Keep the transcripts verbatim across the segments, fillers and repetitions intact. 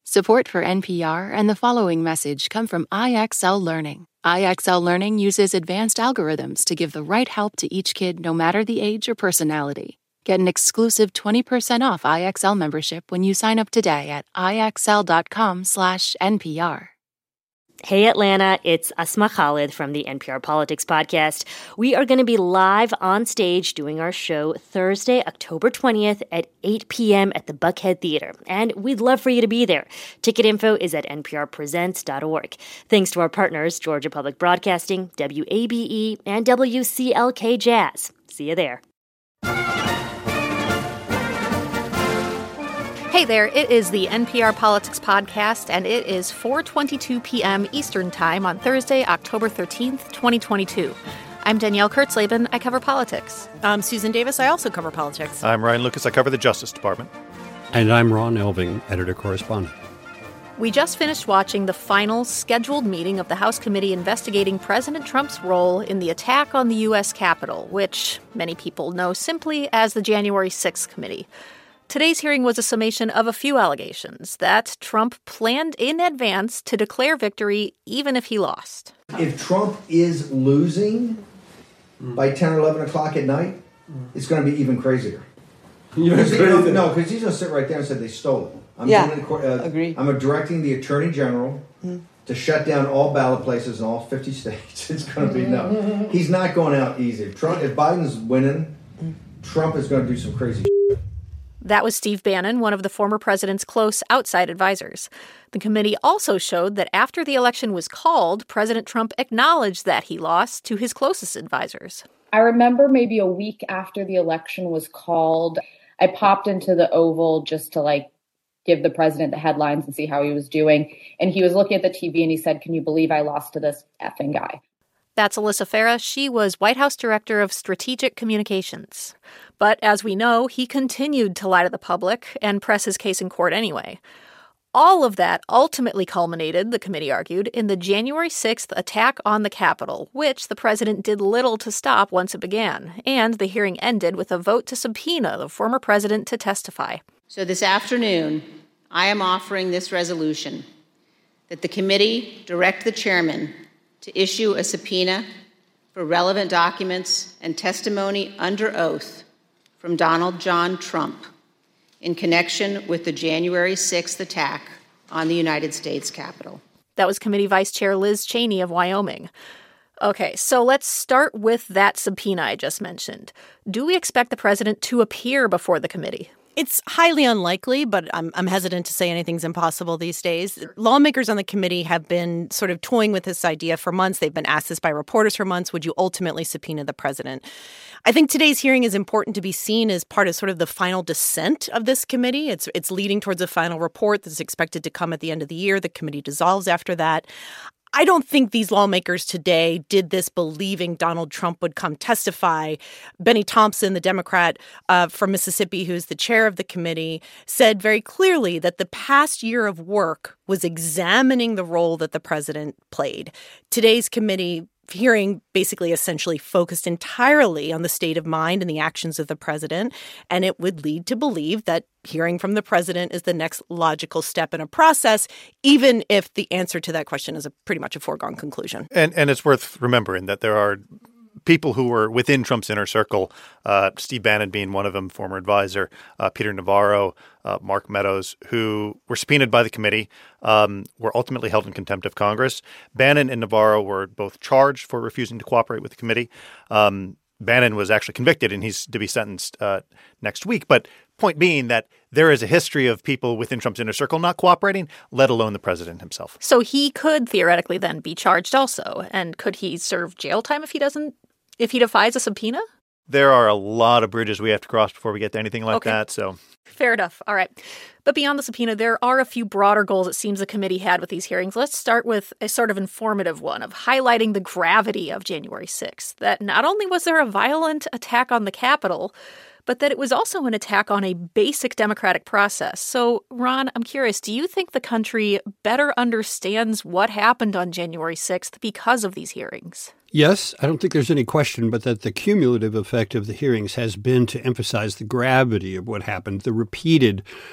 Support for N P R and the following message come from I X L Learning. I X L Learning uses advanced algorithms to give the right help to each kid no matter the age or personality. Get an exclusive twenty percent off I X L membership when you sign up today at ixl.com slash NPR. Hey, Atlanta, it's Asma Khalid from the N P R Politics Podcast. We are going to be live on stage doing our show Thursday, October twentieth at eight p.m. at the Buckhead Theater, and we'd love for you to be there. Ticket info is at n p r presents dot org. Thanks to our partners, Georgia Public Broadcasting, W A B E, and W C L K Jazz. See you there. Hey there, it is the N P R Politics Podcast, and it is four twenty-two p.m. Eastern Time on Thursday, October thirteenth, twenty twenty-two. I'm Danielle Kurtzleben. I cover politics. I'm Susan Davis. I also cover politics. I'm Ryan Lucas. I cover the Justice Department. And I'm Ron Elving, editor-correspondent. We just finished watching the final scheduled meeting of the House committee investigating President Trump's role in the attack on the U S Capitol, which many people know simply as the January sixth committee. Today's hearing was a summation of a few allegations that Trump planned in advance to declare victory even if he lost. If Trump is losing mm. by ten or eleven o'clock at night, mm. it's going to be even crazier. Even crazier. No, because he's going to sit right there and say they stole it. I'm yeah, doing it, uh, agree. I'm directing the Attorney General mm. to shut down all ballot places in all fifty states. It's going to be no. He's not going out easy. If, Trump, if Biden's winning, mm. Trump is going to do some crazy shit. That was Steve Bannon, one of the former president's close outside advisors. The committee also showed that after the election was called, President Trump acknowledged that he lost to his closest advisors. I remember maybe a week after the election was called, I popped into the Oval just to like give the president the headlines and see how he was doing. And he was looking at the T V and he said, "Can you believe I lost to this effing guy?" That's Alyssa Farah. She was White House Director of Strategic Communications. But as we know, he continued to lie to the public and press his case in court anyway. All of that ultimately culminated, the committee argued, in the January sixth attack on the Capitol, which the president did little to stop once it began. And the hearing ended with a vote to subpoena the former president to testify. So this afternoon, I am offering this resolution that the committee direct the chairman to issue a subpoena for relevant documents and testimony under oath from Donald John Trump in connection with the January sixth attack on the United States Capitol. That was Committee Vice Chair Liz Cheney of Wyoming. Okay, so let's start with that subpoena I just mentioned. Do we expect the president to appear before the committee? It's highly unlikely, but I'm I'm hesitant to say anything's impossible these days. Lawmakers on the committee have been sort of toying with this idea for months. They've been asked this by reporters for months. Would you ultimately subpoena the president? I think today's hearing is important to be seen as part of sort of the final descent of this committee. It's it's leading towards a final report that's expected to come at the end of the year. The committee dissolves after that. I don't think these lawmakers today did this believing Donald Trump would come testify. Benny Thompson, the Democrat uh, from Mississippi, who's the chair of the committee, said very clearly that the past year of work was examining the role that the president played. Today's committee hearing basically essentially focused entirely on the state of mind and the actions of the president, and it would lead to believe that hearing from the president is the next logical step in a process, even if the answer to that question is a pretty much a foregone conclusion. And and it's worth remembering that there are people who were within Trump's inner circle, uh, Steve Bannon being one of them, former advisor, uh, Peter Navarro, uh, Mark Meadows, who were subpoenaed by the committee, um, were ultimately held in contempt of Congress. Bannon and Navarro were both charged for refusing to cooperate with the committee. Um, Bannon was actually convicted, and he's to be sentenced uh, next week. But point being that there is a history of people within Trump's inner circle not cooperating, let alone the president himself. So he could theoretically then be charged also. And could he serve jail time if he doesn't, if he defies a subpoena? There are a lot of bridges we have to cross before we get to anything like okay. that. So fair enough. All right. But beyond the subpoena, there are a few broader goals it seems the committee had with these hearings. Let's start with a sort of informative one of highlighting the gravity of January sixth, that not only was there a violent attack on the Capitol, but that it was also an attack on a basic democratic process. So, Ron, I'm curious, do you think the country better understands what happened on January sixth because of these hearings? Yes, I don't think there's any question, but that the cumulative effect of the hearings has been to emphasize the gravity of what happened, the repeated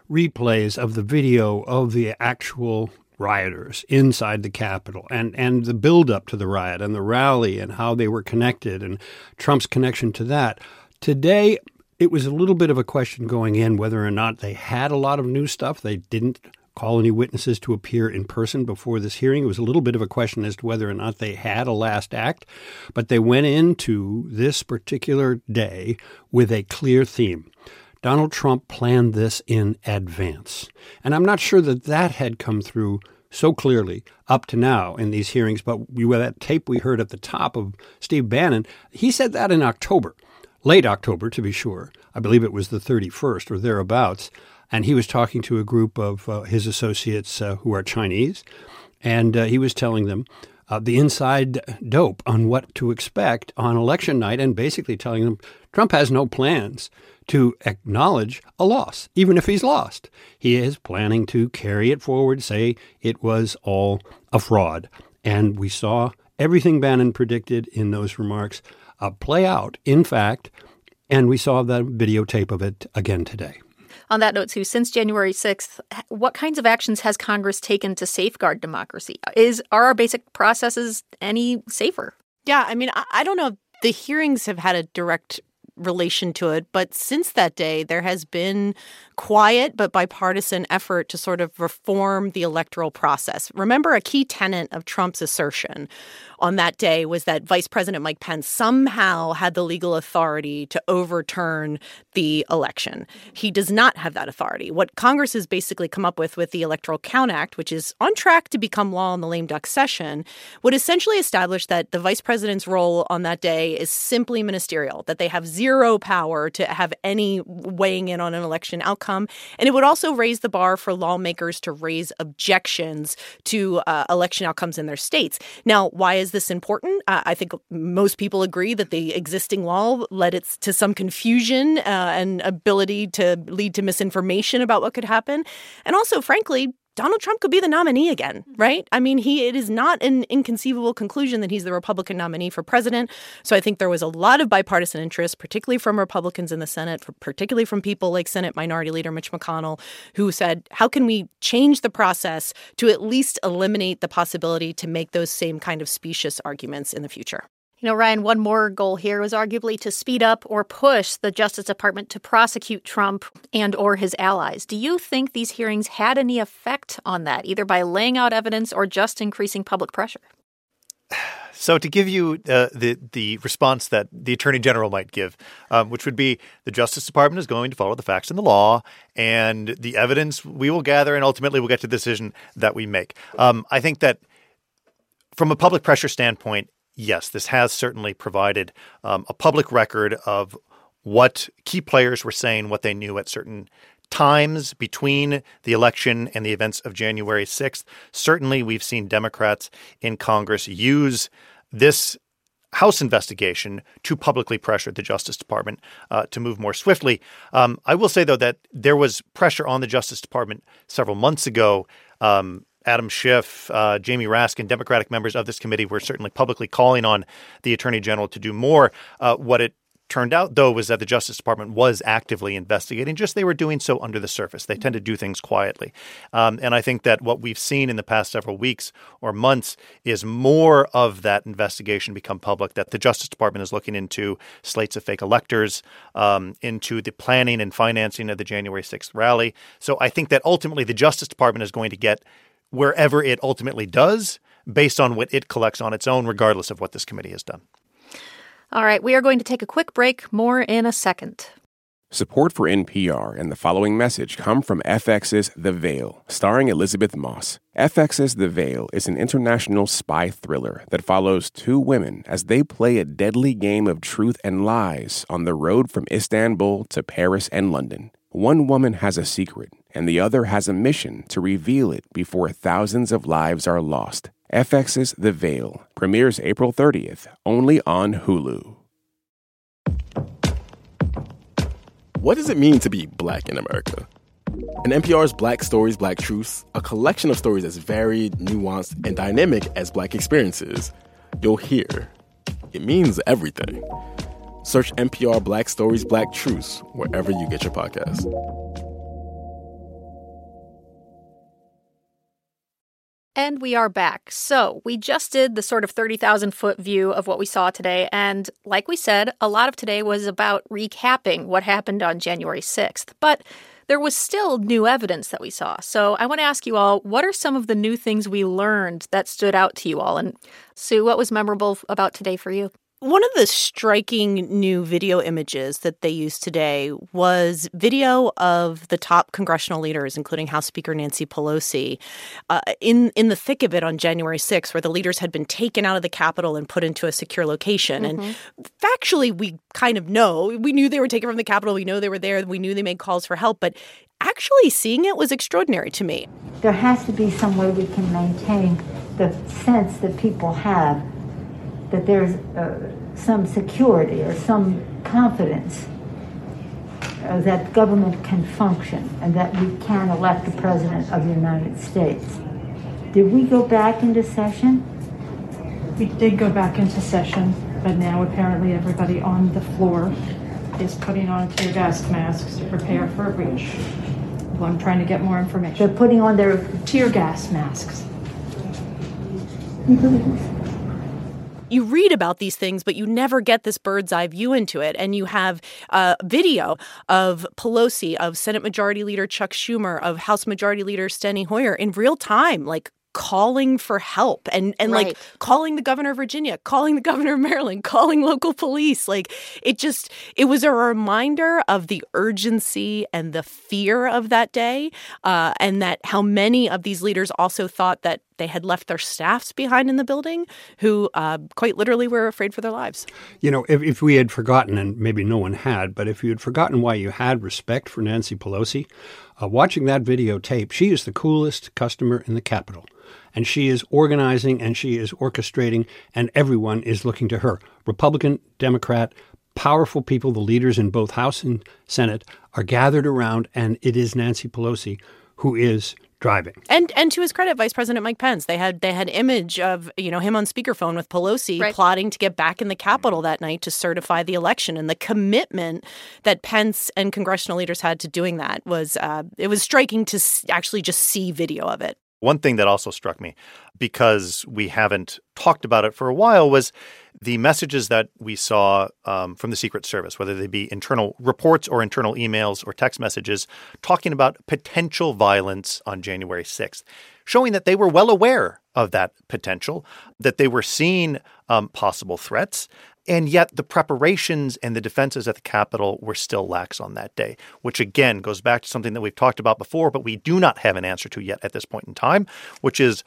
replays of the video of the actual rioters inside the Capitol and, and the buildup to the riot and the rally and how they were connected and Trump's connection to that. Today, it was a little bit of a question going in whether or not they had a lot of new stuff. They didn't call any witnesses to appear in person before this hearing. It was a little bit of a question as to whether or not they had a last act. But they went into this particular day with a clear theme. Donald Trump planned this in advance. And I'm not sure that that had come through so clearly up to now in these hearings. But we, with that tape we heard at the top of Steve Bannon, he said that in October. Late October, to be sure. I believe it was the thirty-first or thereabouts. And he was talking to a group of uh, his associates uh, who are Chinese. And uh, he was telling them uh, the inside dope on what to expect on election night and basically telling them Trump has no plans to acknowledge a loss, even if he's lost. He is planning to carry it forward, say it was all a fraud. And we saw everything Bannon predicted in those remarks Uh, play out, in fact, and we saw the videotape of it again today. On that note, Sue, since January sixth, what kinds of actions has Congress taken to safeguard democracy? Is Are our basic processes any safer? Yeah, I mean, I, I don't know if the hearings have had a direct relation to it, but since that day, there has been quiet but bipartisan effort to sort of reform the electoral process. Remember, a key tenet of Trump's assertion on that day was that Vice President Mike Pence somehow had the legal authority to overturn the election. He does not have that authority. What Congress has basically come up with with the Electoral Count Act, which is on track to become law in the lame duck session, would essentially establish that the vice president's role on that day is simply ministerial, that they have zero power to have any weighing in on an election outcome. And it would also raise the bar for lawmakers to raise objections to uh, election outcomes in their states. Now, why is this important? Uh, I think most people agree that the existing law led it to some confusion uh, and ability to lead to misinformation about what could happen. And also, frankly, Donald Trump could be the nominee again, right? I mean, he it is not an inconceivable conclusion that he's the Republican nominee for president. So I think there was a lot of bipartisan interest, particularly from Republicans in the Senate, particularly from people like Senate Minority Leader Mitch McConnell, who said, how can we change the process to at least eliminate the possibility to make those same kind of specious arguments in the future? You know, Ryan, one more goal here was arguably to speed up or push the Justice Department to prosecute Trump and or his allies. Do you think these hearings had any effect on that, either by laying out evidence or just increasing public pressure? So to give you uh, the the response that the Attorney General might give, um, which would be the Justice Department is going to follow the facts and the law, and the evidence we will gather, and ultimately we'll get to the decision that we make. Um, I think that from a public pressure standpoint, yes, this has certainly provided um, a public record of what key players were saying, what they knew at certain times between the election and the events of January sixth. Certainly, we've seen Democrats in Congress use this House investigation to publicly pressure the Justice Department uh, to move more swiftly. Um, I will say, though, that there was pressure on the Justice Department several months ago. Um, Adam Schiff, uh, Jamie Raskin, Democratic members of this committee were certainly publicly calling on the Attorney General to do more. Uh, what it turned out, though, was that the Justice Department was actively investigating, just they were doing so under the surface. They tend to do things quietly. Um, and I think that what we've seen in the past several weeks or months is more of that investigation become public, that the Justice Department is looking into slates of fake electors, um, into the planning and financing of the January sixth rally. So I think that ultimately the Justice Department is going to get wherever it ultimately does based on what it collects on its own, regardless of what this committee has done. All right, we are going to take a quick break. More in a second. Support for N P R and the following message come from F X's The Veil, starring Elizabeth Moss. F X's The Veil is an international spy thriller that follows two women as they play a deadly game of truth and lies on the road from Istanbul to Paris and London. One woman has a secret, and the other has a mission to reveal it before thousands of lives are lost. F X's The Veil premieres April thirtieth, only on Hulu. What does it mean to be Black in America? In N P R's Black Stories, Black Truths, a collection of stories as varied, nuanced, and dynamic as Black experiences, you'll hear it means everything. Search N P R Black Stories, Black Truths wherever you get your podcasts. And we are back. So we just did the sort of thirty thousand foot view of what we saw today. And like we said, a lot of today was about recapping what happened on January sixth. But there was still new evidence that we saw. So I want to ask you all, what are some of the new things we learned that stood out to you all? And Sue, what was memorable about today for you? One of the striking new video images that they used today was video of the top congressional leaders, including House Speaker Nancy Pelosi, uh, in, in the thick of it on January sixth, where the leaders had been taken out of the Capitol and put into a secure location. Mm-hmm. And factually, we kind of know. We knew they were taken from the Capitol. We know they were there. We knew they made calls for help. But actually seeing it was extraordinary to me. There has to be some way we can maintain the sense that people have that there's uh, some security or some confidence uh, that government can function and that we can elect the President of the United States. Did we go back into session? We did go back into session, but now apparently everybody on the floor is putting on tear gas masks to prepare for a breach. Well, I'm trying to get more information. They're putting on their tear gas masks. You read about these things, but you never get this bird's eye view into it. And you have a video of Pelosi, of Senate Majority Leader Chuck Schumer, of House Majority Leader Steny Hoyer in real time, like calling for help and, and right. like calling the governor of Virginia, calling the governor of Maryland, calling local police. Like it just it was a reminder of the urgency and the fear of that day, uh, and that how many of these leaders also thought that they had left their staffs behind in the building who uh, quite literally were afraid for their lives. You know, if, if we had forgotten, and maybe no one had, but if you had forgotten why you had respect for Nancy Pelosi, uh, watching that videotape, she is the coolest customer in the Capitol. And she is organizing and she is orchestrating, and everyone is looking to her. Republican, Democrat, powerful people, the leaders in both House and Senate are gathered around, and it is Nancy Pelosi who is driving. And and to his credit, Vice President Mike Pence, they had they had image of, you know, him on speakerphone with Pelosi right. plotting to get back in the Capitol that night to certify the election. And the commitment that Pence and congressional leaders had to doing that was uh, it was striking to actually just see video of it. One thing that also struck me, because we haven't talked about it for a while, was the messages that we saw um, from the Secret Service, whether they be internal reports or internal emails or text messages, talking about potential violence on January sixth, showing that they were well aware of that potential, that they were seeing um, possible threats. And yet the preparations and the defenses at the Capitol were still lax on that day, which, again, goes back to something that we've talked about before, but we do not have an answer to yet at this point in time, which is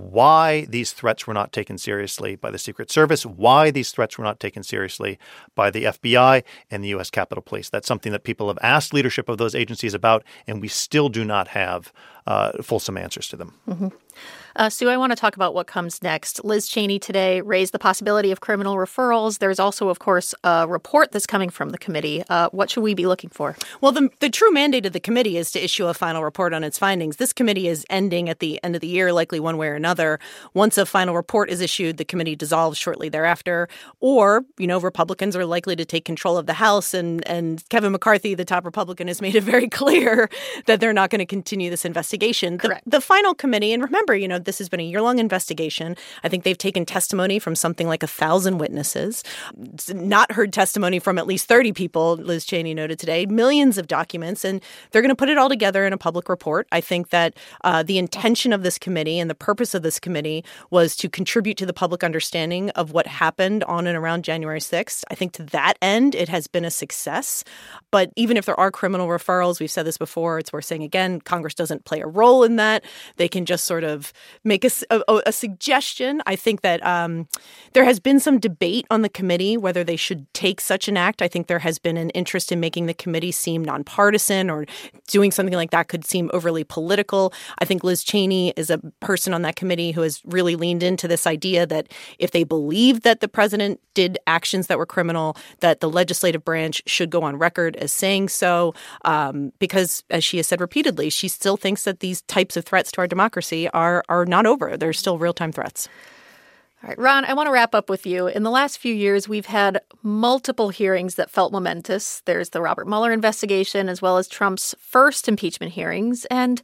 why these threats were not taken seriously by the Secret Service, why these threats were not taken seriously by the F B I and the U S Capitol Police. That's something that people have asked leadership of those agencies about, and we still do not have uh, fulsome answers to them. Mm-hmm. Uh, Sue, I want to talk about what comes next. Liz Cheney today raised the possibility of criminal referrals. There's also, of course, a report that's coming from the committee. Uh, what should we be looking for? Well, the, the true mandate of the committee is to issue a final report on its findings. This committee is ending at the end of the year, likely one way or another. Once a final report is issued, the committee dissolves shortly thereafter. Or, you know, Republicans are likely to take control of the House. And, and Kevin McCarthy, the top Republican, has made it very clear that they're not going to continue this investigation. Correct. The, the final committee, and remember, you know, this has been a year-long investigation. I think they've taken testimony from something like a thousand witnesses, not heard testimony from at least thirty people, Liz Cheney noted today, millions of documents, and they're going to put it all together in a public report. I think that uh, the intention of this committee and the purpose of this committee was to contribute to the public understanding of what happened on and around January sixth. I think to that end, it has been a success. But even if there are criminal referrals, we've said this before, it's worth saying again, Congress doesn't play a role in that. They can just sort of make a, a, a suggestion. I think that um, there has been some debate on the committee whether they should take such an act. I think there has been an interest in making the committee seem nonpartisan, or doing something like that could seem overly political. I think Liz Cheney is a person on that committee who has really leaned into this idea that if they believe that the president did actions that were criminal, that the legislative branch should go on record as saying so, um, because, as she has said repeatedly, she still thinks that these types of threats to our democracy are are not over. They're still real-time threats. All right, Ron, I want to wrap up with you. In the last few years, we've had multiple hearings that felt momentous. There's the Robert Mueller investigation, as well as Trump's first impeachment hearings. And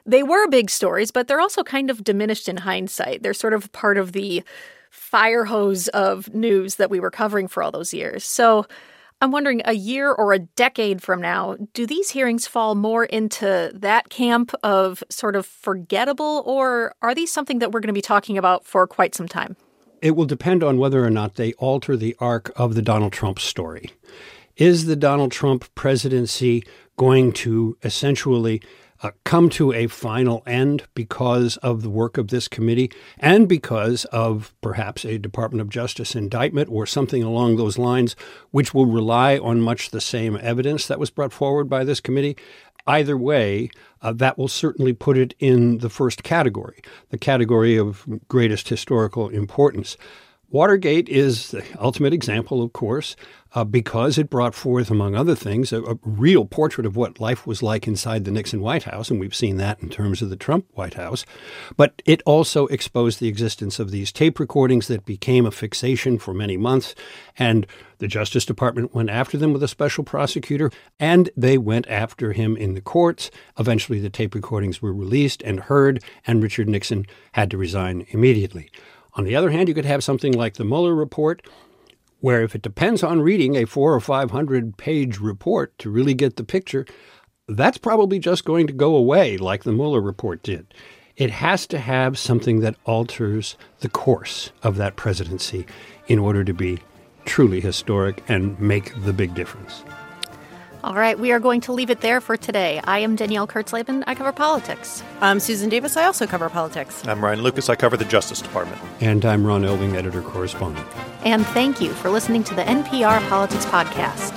They were big stories, but they're also kind of diminished in hindsight. They're sort of part of the fire hose of news that we were covering for all those years. So I'm wondering, a year or a decade from now, do these hearings fall more into that camp of sort of forgettable, or are these something that we're going to be talking about for quite some time? It will depend on whether or not they alter the arc of the Donald Trump story. Is the Donald Trump presidency going to essentially uh, come to a final end because of the work of this committee and because of perhaps a Department of Justice indictment or something along those lines, which will rely on much the same evidence that was brought forward by this committee? Either way, uh, that will certainly put it in the first category, the category of greatest historical importance. Watergate is the ultimate example, of course, uh, because it brought forth, among other things, a, a real portrait of what life was like inside the Nixon White House, and we've seen that in terms of the Trump White House. But it also exposed the existence of these tape recordings that became a fixation for many months, and the Justice Department went after them with a special prosecutor, and they went after him in the courts. Eventually, the tape recordings were released and heard, and Richard Nixon had to resign immediately. On the other hand, you could have something like the Mueller report, where if it depends on reading a four or five hundred page report to really get the picture, that's probably just going to go away like the Mueller report did. It has to have something that alters the course of that presidency in order to be truly historic and make the big difference. All right, we are going to leave it there for today. I am Danielle Kurtzleben. I cover politics. I'm Susan Davis. I also cover politics. I'm Ryan Lucas. I cover the Justice Department. And I'm Ron Elving, editor-correspondent. And thank you for listening to the N P R Politics Podcast.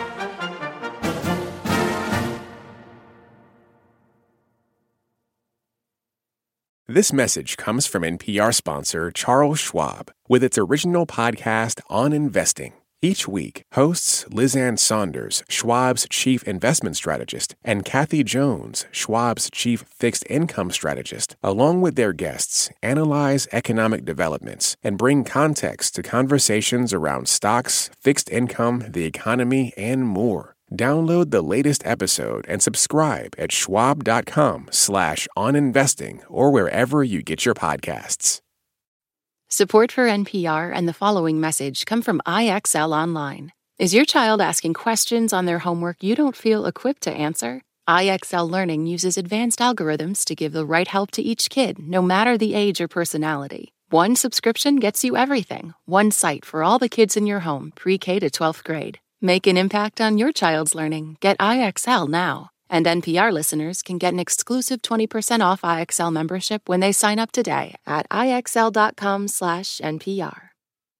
This message comes from N P R sponsor Charles Schwab with its original podcast on investing. Each week, hosts Liz Ann Saunders, Schwab's chief investment strategist, and Kathy Jones, Schwab's chief fixed income strategist, along with their guests, analyze economic developments and bring context to conversations around stocks, fixed income, the economy, and more. Download the latest episode and subscribe at schwab.com slash on investing or wherever you get your podcasts. Support for N P R and the following message come from I X L Online. Is your child asking questions on their homework you don't feel equipped to answer? I X L Learning uses advanced algorithms to give the right help to each kid, no matter the age or personality. One subscription gets you everything. One site for all the kids in your home, pre-K to twelfth grade. Make an impact on your child's learning. Get I X L now. And N P R listeners can get an exclusive twenty percent off I X L membership when they sign up today at IXL.com slash NPR.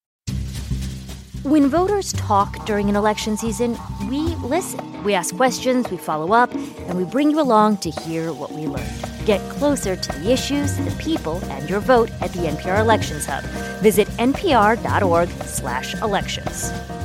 When voters talk during an election season, we listen. We ask questions, we follow up, and we bring you along to hear what we learned. Get closer to the issues, the people, and your vote at the N P R Elections Hub. Visit npr.org slash elections.